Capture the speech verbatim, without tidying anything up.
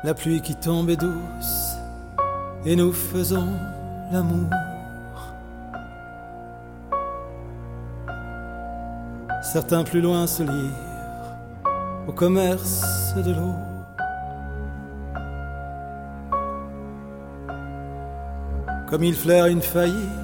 La pluie qui tombe est douce et nous faisons l'amour. Certains plus loin se livrent au commerce de l'eau. Comme il flaire une faillite,